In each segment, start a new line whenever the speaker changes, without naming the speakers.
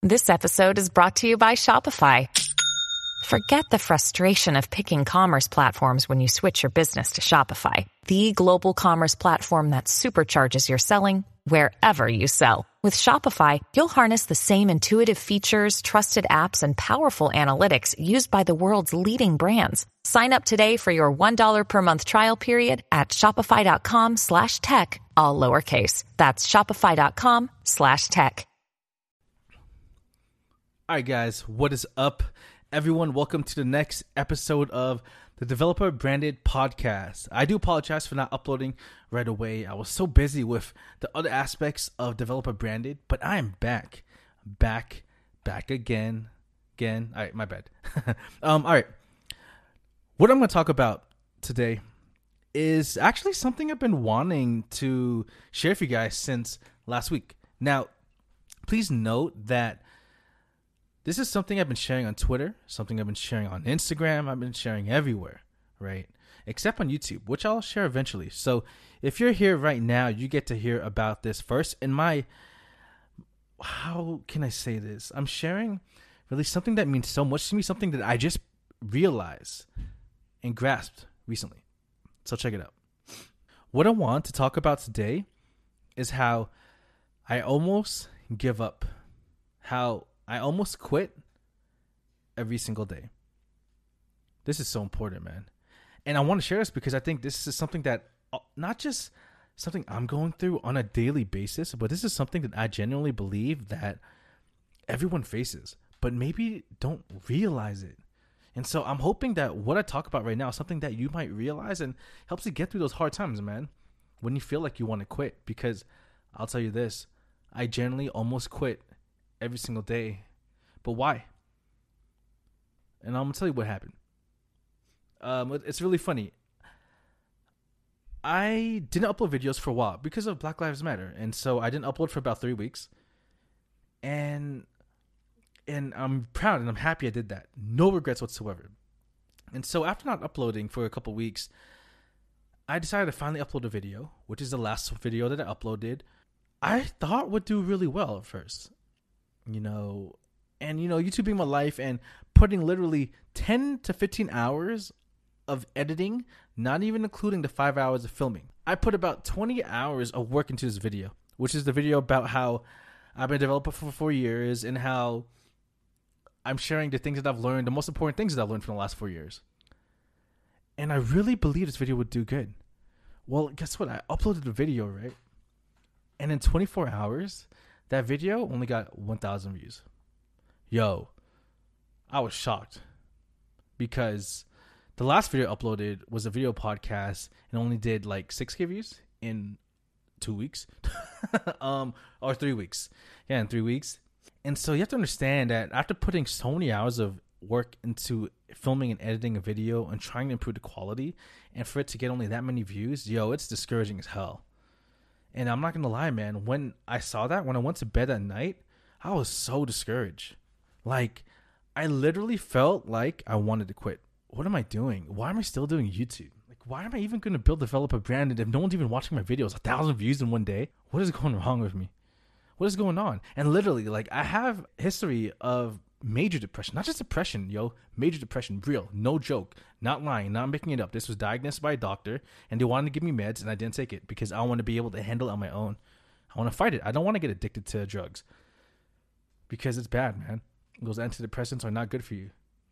This episode is brought to you by Shopify. Forget the frustration of picking commerce platforms when you switch your business to Shopify, the global commerce platform that supercharges your selling wherever you sell. With Shopify, you'll harness the same intuitive features, trusted apps, and powerful analytics used by the world's leading brands. Sign up today for your $1 per month trial period at shopify.com/tech, all lowercase. That's shopify.com/tech.
All right, guys, what is up? Everyone, welcome to the next episode of the Developer Branded Podcast. I do apologize for not uploading right away. I was so busy with the other aspects of Developer Branded, but I am back again. All right, my bad. All right, what I'm going to talk about today is actually something I've been wanting to share with you guys since last week. Now, please note that this is something I've been sharing on Twitter, something I've been sharing on Instagram, I've been sharing everywhere, right? Except on YouTube, which I'll share eventually. So if you're here right now, you get to hear about this first. In my, how can I say this? I'm sharing really something that means so much to me, something that I just realized and grasped recently. So check it out. What I want to talk about today is how I almost give up, how I almost quit every single day. This is so important, man. And I want to share this because I think this is something that, not just something I'm going through on a daily basis, but this is something that I genuinely believe that everyone faces, but maybe don't realize it. And so I'm hoping that what I talk about right now is something that you might realize and helps you get through those hard times, man, when you feel like you want to quit. Because I'll tell you this, I generally almost quit every single day. But why? And I'm going to tell you what happened. It's really funny. I didn't upload videos for a while because of Black Lives Matter. And so I didn't upload for about 3 weeks. And I'm proud and I'm happy I did that. No regrets whatsoever. And so after not uploading for a couple weeks, I decided to finally upload a video, which is the last video that I uploaded. I thought would do really well at first. YouTube being my life and putting literally 10 to 15 hours of editing, not even including the 5 hours of filming. I put about 20 hours of work into this video, which is the video about how I've been a developer for 4 years and how I'm sharing the things that I've learned, the most important things that I've learned from the last 4 years. And I really believe this video would do good. Well, guess what? I uploaded the video, right? And in 24 hours, that video only got 1,000 views. Yo, I was shocked because the last video uploaded was a video podcast and only did like 6K views in 2 weeks or 3 weeks. Yeah, in 3 weeks. And so you have to understand that after putting so many hours of work into filming and editing a video and trying to improve the quality, and for it to get only that many views, yo, it's discouraging as hell. And I'm not going to lie, man, when I saw that, when I went to bed at night, I was so discouraged. Like, I literally felt like I wanted to quit. What am I doing? Why am I still doing YouTube? Like, why am I even going to build Developer Branded if no one's even watching my videos? 1,000 views in one day? What is going wrong with me? What is going on? And literally, like, I have history of major depression. Not just depression, major depression. Real. No joke. Not lying. Not making it up. This was diagnosed by a doctor, and they wanted to give me meds, and I didn't take it because I want to be able to handle it on my own. I want to fight it. I don't want to get addicted to drugs because it's bad, man. Those antidepressants are not good for you.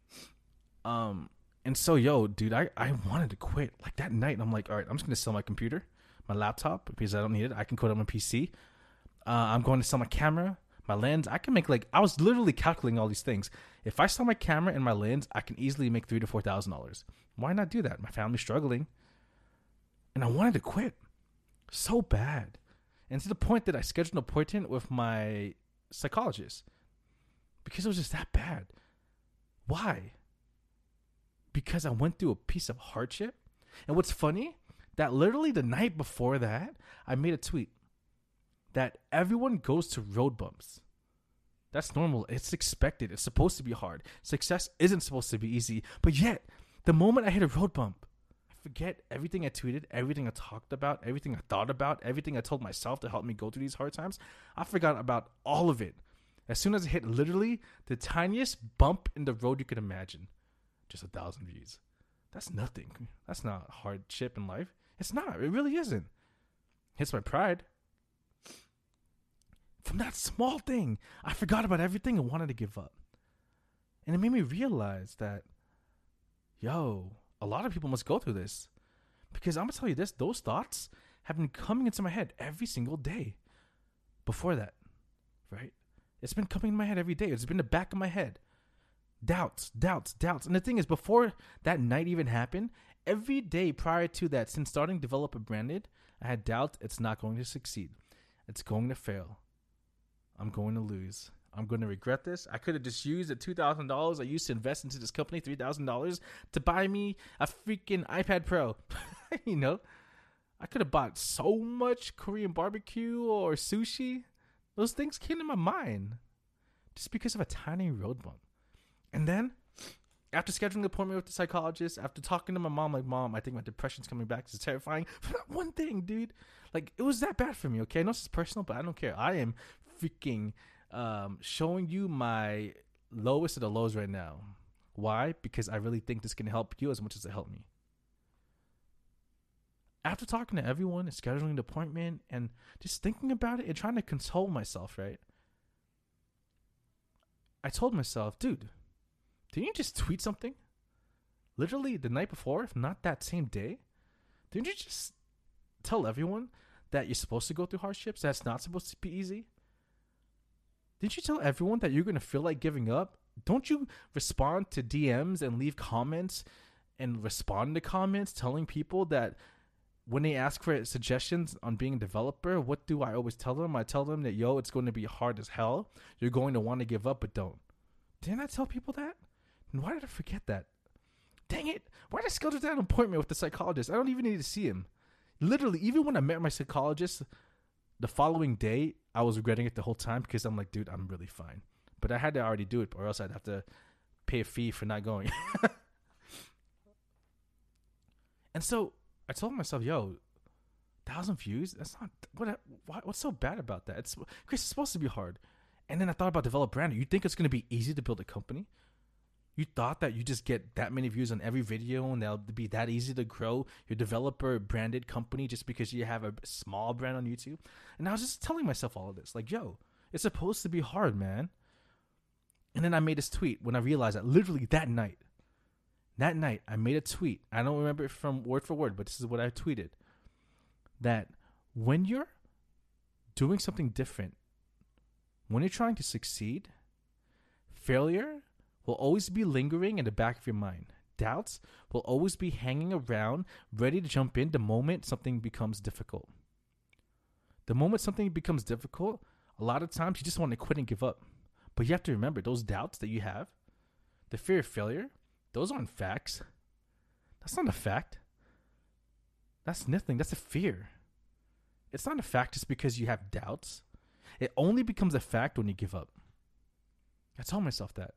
And so, dude, I wanted to quit. Like, that night, I'm like, all right, I'm just going to sell my computer, my laptop, because I don't need it. I can code on my PC. I'm going to sell my camera, my lens. I can make, I was literally calculating all these things. If I sell my camera and my lens, I can easily make $3,000 to $4,000. Why not do that? My family's struggling. And I wanted to quit so bad. And to the point that I scheduled an appointment with my psychologist because it was just that bad. Why? Because I went through a piece of hardship. And what's funny, that literally the night before that, I made a tweet that everyone goes to road bumps. That's normal. It's expected. It's supposed to be hard. Success isn't supposed to be easy. But yet, the moment I hit a road bump, I forget everything I tweeted, everything I talked about, everything I thought about, everything I told myself to help me go through these hard times. I forgot about all of it. As soon as it hit literally the tiniest bump in the road you could imagine, just 1,000 views. That's nothing. That's not hardship in life. It's not. It really isn't. Hits my pride. From that small thing, I forgot about everything and wanted to give up. And it made me realize that, yo, a lot of people must go through this. Because I'm going to tell you this, those thoughts have been coming into my head every single day before that, right? It's been coming in my head every day. It's been the back of my head. Doubts. And the thing is, before that night even happened, every day prior to that, since starting Developer Branded, I had doubt it's not going to succeed. It's going to fail. I'm going to lose. I'm going to regret this. I could have just used the $2,000 I used to invest into this company, $3,000, to buy me a freaking iPad Pro. You know, I could have bought so much Korean barbecue or sushi. Those things came to my mind just because of a tiny road bump. And then, after scheduling an appointment with the psychologist, after talking to my mom, like, Mom, I think my depression's coming back. This is terrifying. For that one thing, dude. Like, it was that bad for me, okay? I know this is personal, but I don't care. I am freaking showing you my lowest of the lows right now. Why? Because I really think this can help you as much as it helped me. After talking to everyone and scheduling an appointment and just thinking about it and trying to console myself, right? I told myself, dude, didn't you just tweet something? Literally the night before, if not that same day? Didn't you just tell everyone that you're supposed to go through hardships? That's not supposed to be easy? Didn't you tell everyone that you're going to feel like giving up? Don't you respond to DMs and leave comments and respond to comments telling people that when they ask for suggestions on being a developer, what do I always tell them? I tell them that, yo, it's going to be hard as hell. You're going to want to give up, but don't. Didn't I tell people that? And why did I forget that? Dang it. Why did I schedule that appointment with the psychologist? I don't even need to see him. Literally, even when I met my psychologist the following day, I was regretting it the whole time because I'm like, dude, I'm really fine. But I had to already do it or else I'd have to pay a fee for not going. And so I told myself, yo, 1,000 views? That's not, what's so bad about that? Chris, it's supposed to be hard. And then I thought about Develop Branded. You think it's going to be easy to build a company? You thought that you just get that many views on every video and that'll be that easy to grow your developer branded company just because you have a small brand on YouTube? And I was just telling myself all of this. Like, yo, it's supposed to be hard, man. And then I made this tweet when I realized that literally that night, I made a tweet. I don't remember it from word for word, but this is what I tweeted. That when you're doing something different, when you're trying to succeed, failure will always be lingering in the back of your mind. Doubts will always be hanging around, ready to jump in the moment something becomes difficult. The moment something becomes difficult, a lot of times you just want to quit and give up. But you have to remember, those doubts that you have, the fear of failure, those aren't facts. That's not a fact. That's nothing. That's a fear. It's not a fact just because you have doubts. It only becomes a fact when you give up. I told myself that.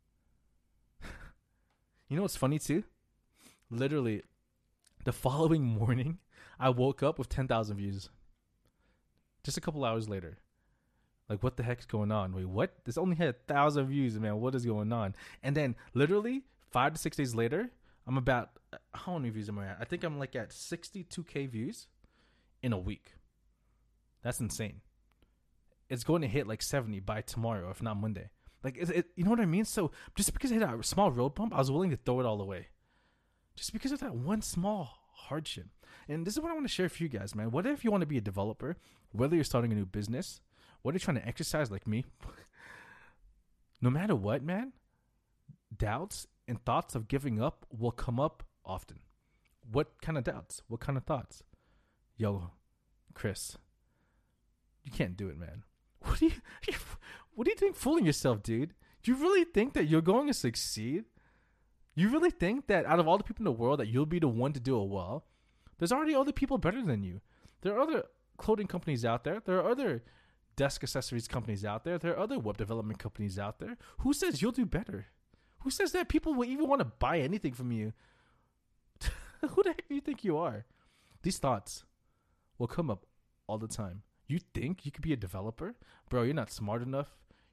You know what's funny too? Literally, the following morning, I woke up with 10,000 views. Just a couple hours later. Like, what the heck is going on? Wait, what? This only had 1,000 views, man. What is going on? And then, literally, 5 to 6 days later, I'm about, how many views am I at? I think I'm like at 62K views in a week. That's insane. It's going to hit like 70 by tomorrow, if not Monday. Like, you know what I mean? So, just because I hit a small road bump, I was willing to throw it all away. Just because of that one small hardship. And this is what I want to share for you guys, man. What if you want to be a developer, whether you're starting a new business, whether you're trying to exercise like me, no matter what, man, doubts and thoughts of giving up will come up often. What kind of doubts? What kind of thoughts? Yo, Chris, you can't do it, man. What do you think fooling yourself, dude? Do you really think that you're going to succeed? You really think that out of all the people in the world that you'll be the one to do it well? There's already other people better than you. There are other clothing companies out there. There are other desk accessories companies out there. There are other web development companies out there. Who says you'll do better? Who says that people will even want to buy anything from you? Who the heck do you think you are? These thoughts will come up all the time. You think you could be a developer? Bro, you're not smart enough.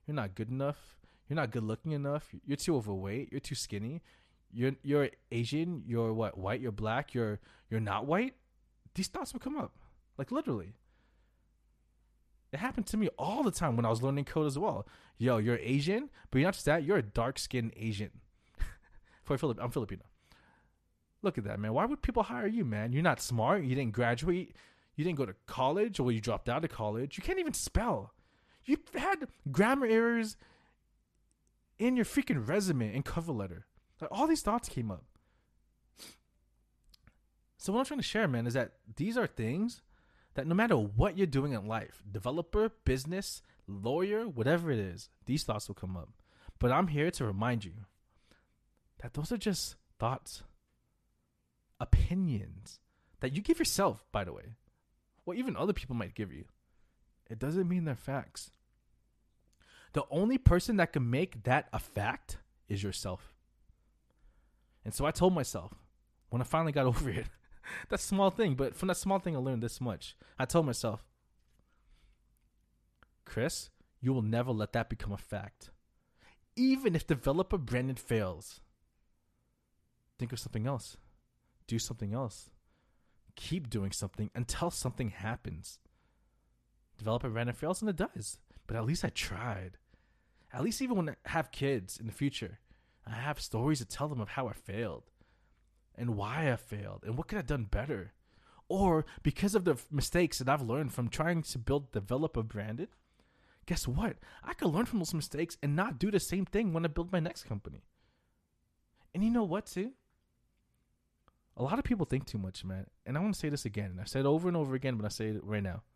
you're not good enough, you're not good looking enough, you're too overweight, you're too skinny, you're Asian, you're what, white, you're black, you're not white. These thoughts would come up, like literally. It happened to me all the time when I was learning code as well. Yo, you're Asian, but you're not just that, you're a dark-skinned Asian. I'm Filipino. Look at that, man. Why would people hire you, man? You're not smart. You didn't graduate. You didn't go to college, or you dropped out of college. You can't even spell. You've had grammar errors in your freaking resume and cover letter. Like, all these thoughts came up. So what I'm trying to share, man, is that these are things that no matter what you're doing in life, developer, business, lawyer, whatever it is, these thoughts will come up. But I'm here to remind you that those are just thoughts, opinions that you give yourself, by the way, or even other people might give you. It doesn't mean they're facts. The only person that can make that a fact is yourself. And so I told myself, when I finally got over it, that small thing, but from that small thing I learned this much. I told myself, Chris, you will never let that become a fact. Even if developer Brandon fails, think of something else. Do something else. Keep doing something until something happens. Developer Brandon fails, and it does. But at least I tried. At least even when I have kids in the future, I have stories to tell them of how I failed. And why I failed. And what could I have done better. Or because of the mistakes that I've learned from trying to build Developer Branded, guess what? I could learn from those mistakes and not do the same thing when I build my next company. And you know what, too? A lot of people think too much, man. And I want to say this again. I've said it over and over again, but I say it right now.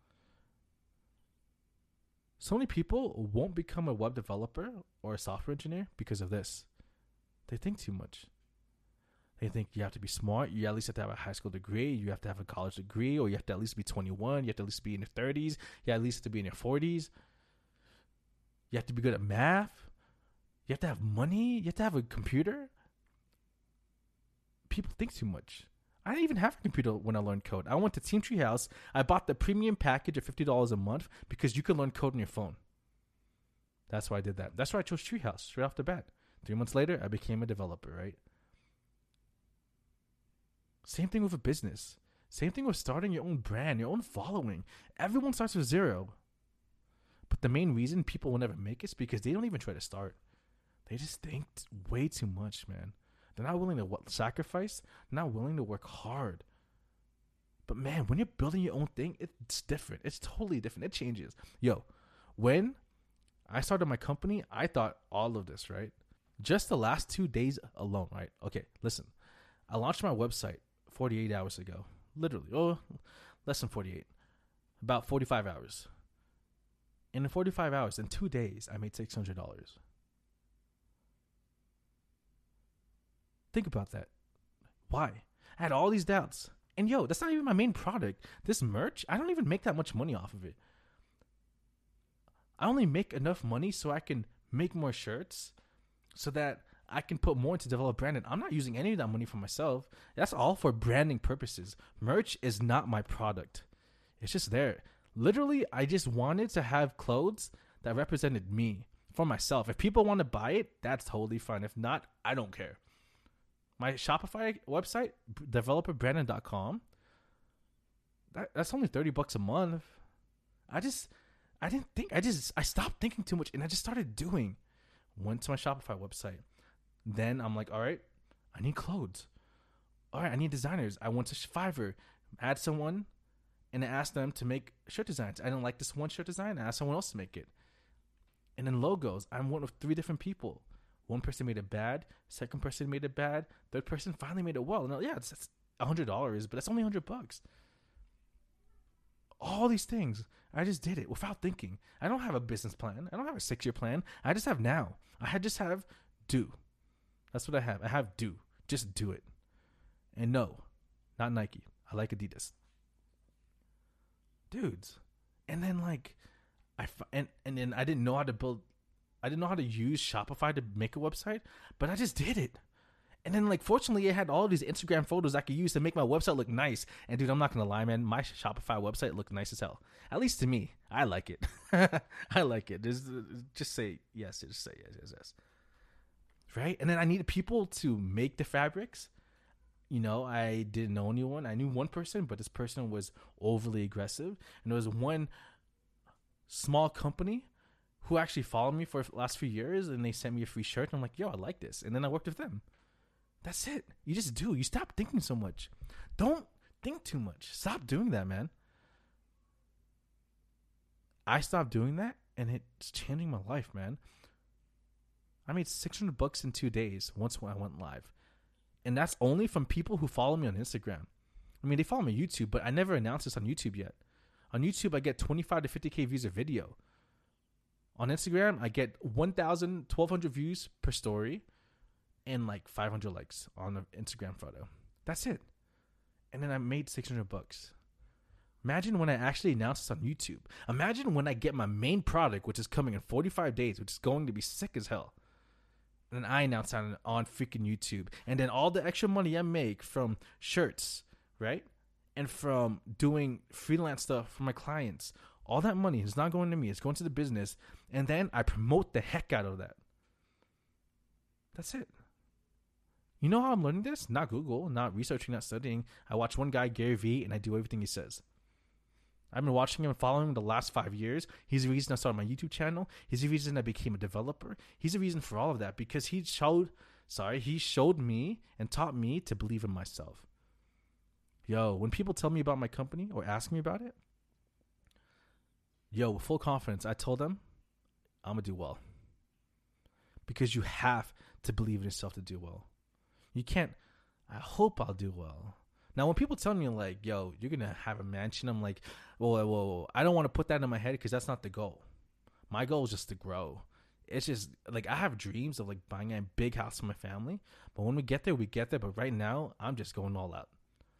So many people won't become a web developer or a software engineer because of this. They think too much. They think you have to be smart. You at least have to have a high school degree. You have to have a college degree, or you have to at least be 21. You have to at least be in your 30s. You at least have to be in your 40s. You have to be good at math. You have to have money. You have to have a computer. People think too much. I didn't even have a computer when I learned code. I went to Team Treehouse. I bought the premium package of $50 a month because you could learn code on your phone. That's why I did that. That's why I chose Treehouse straight off the bat. 3 months later, I became a developer, right? Same thing with a business. Same thing with starting your own brand, your own following. Everyone starts with zero. But the main reason people will never make it is because they don't even try to start. They just think way too much, man. They're not willing to sacrifice. They're not willing to work hard. But man, when you're building your own thing, it's different. It's totally different. It changes. Yo, when I started my company, I thought all of this, right? Just the last 2 days alone, right? Okay, listen. I launched my website 48 hours ago. Literally. Oh, less than 48. About 45 hours. And in 45 hours, in 2 days, I made $600. Think about that. Why? I had all these doubts. And yo, that's not even my main product. This merch, I don't even make that much money off of it. I only make enough money so I can make more shirts so that I can put more into Develop Branded. I'm not using any of that money for myself. That's all for branding purposes. Merch is not my product. It's just there. Literally, I just wanted to have clothes that represented me for myself. If people want to buy it, that's totally fine. If not, I don't care. My Shopify website, developerbrandon.com, that's only $30 a month. I stopped thinking too much and I just started doing. Went to my Shopify website. Then I'm like, all right, I need clothes. All right, I need designers. I went to Fiverr, had someone, and I asked them to make shirt designs. I didn't like this one shirt design. I asked someone else to make it. And then logos. I'm one of 3 different people. One person made it bad. Second person made it bad. Third person finally made it well. And yeah, it's $100, but that's only $100. All these things, I just did it without thinking. I don't have a business plan. I don't have a 6-year plan. I just have now. Just have do. That's what I have. I have do. Just do it. And no, not Nike. I like Adidas. Dudes. And then and then I didn't know how to build. I didn't know how to use Shopify to make a website, but I just did it. And then, like, fortunately, it had all these Instagram photos I could use to make my website look nice. And, dude, I'm not going to lie, man. My Shopify website looked nice as hell. At least to me. I like it. I like it. Just say yes. Just say yes. Right? And then I needed people to make the fabrics. You know, I didn't know anyone. I knew one person, but this person was overly aggressive. And there was one small company who actually followed me for the last few years, and they sent me a free shirt. And I'm like, yo, I like this. And then I worked with them. That's it. You just do. You stop thinking so much. Don't think too much. Stop doing that, man. I stopped doing that, and it's changing my life, man. I made $600 in 2 days once when I went live. And that's only from people who follow me on Instagram. I mean, they follow me on YouTube, but I never announced this on YouTube yet. On YouTube, I get 25 to 50K views a video. On Instagram, I get 1,000, 1,200 views per story and like 500 likes on an Instagram photo. That's it. And then I made $600. Imagine when I actually announce this on YouTube. Imagine when I get my main product, which is coming in 45 days, which is going to be sick as hell. And I announce that on freaking YouTube. And then all the extra money I make from shirts, right? And from doing freelance stuff for my clients. All that money is not going to me. It's going to the business. And then I promote the heck out of that. That's it. You know how I'm learning this? Not Google, not researching, not studying. I watch one guy, Gary Vee, and I do everything he says. I've been watching him and following him the last 5 years. He's the reason I started my YouTube channel. He's the reason I became a developer. He's the reason for all of that because he showed me and taught me to believe in myself. Yo, when people tell me about my company or ask me about it, with full confidence, I told them I'm going to do well. Because you have to believe in yourself to do well. You can't, I hope I'll do well. Now, when people tell me, like, yo, you're going to have a mansion, I'm like, whoa. I don't want to put that in my head because that's not the goal. My goal is just to grow. It's just, like, I have dreams of, like, buying a big house for my family. But when we get there, we get there. But right now, I'm just going all out.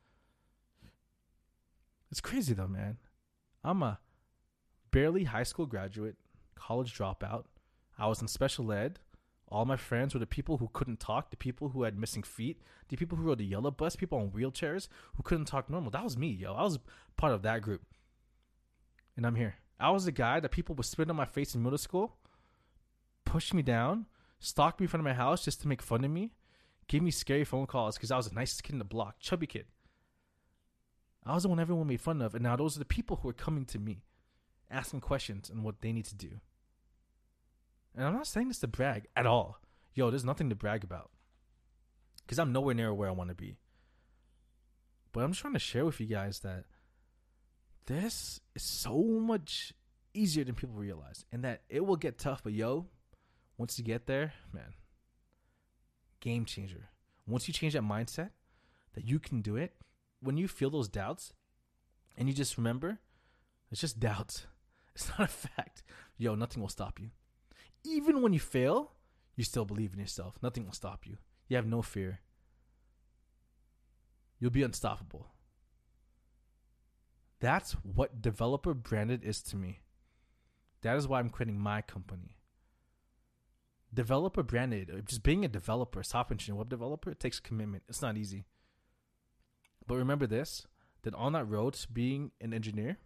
It's crazy, though, man. I'm a barely high school graduate, college dropout. I was in special ed. All my friends were the people who couldn't talk, the people who had missing feet, the people who rode the yellow bus, people on wheelchairs who couldn't talk normal. That was me, yo. I was part of that group. And I'm here. I was the guy that people would spit on my face in middle school, push me down, stalk me in front of my house just to make fun of me, give me scary phone calls because I was the nicest kid in the block, chubby kid. I was the one everyone made fun of. And now those are the people who are coming to me, asking questions on what they need to do. And I'm not saying this to brag at all. Yo, there's nothing to brag about. Because I'm nowhere near where I want to be. But I'm just trying to share with you guys that this is so much easier than people realize. And that it will get tough. But yo, once you get there, man, game changer. Once you change that mindset that you can do it, when you feel those doubts and you just remember, it's just doubts. It's not a fact. Yo, nothing will stop you. Even when you fail, you still believe in yourself. Nothing will stop you. You have no fear. You'll be unstoppable. That's what developer branded is to me. That is why I'm creating my company. Developer branded, just being a developer, software engineer, web developer, it takes commitment. It's not easy. But remember this, that on that road to being an engineer,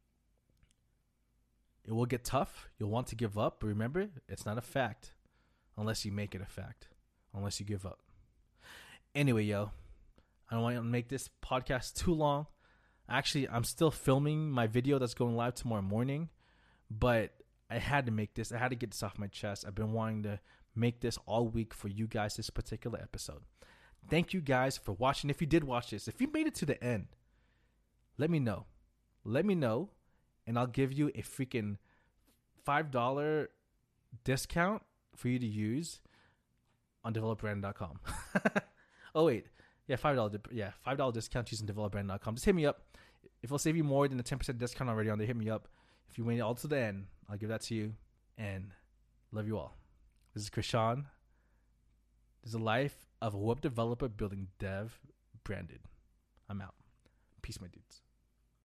it will get tough. You'll want to give up. But remember, it's not a fact unless you make it a fact. Unless you give up. Anyway, yo, I don't want to make this podcast too long. Actually, I'm still filming my video that's going live tomorrow morning. But I had to make this. I had to get this off my chest. I've been wanting to make this all week for you guys, this particular episode. Thank you guys for watching. If you did watch this, if you made it to the end, let me know. Let me know. And I'll give you a freaking $5 discount for you to use on developbrand.com. Oh, wait. Yeah, $5 discount using developbrand.com. Just hit me up. If it'll save you more than a 10% discount already on there, hit me up. If you wait all to the end, I'll give that to you. And love you all. This is Krishan. This is a life of a web developer building dev branded. I'm out. Peace, my dudes.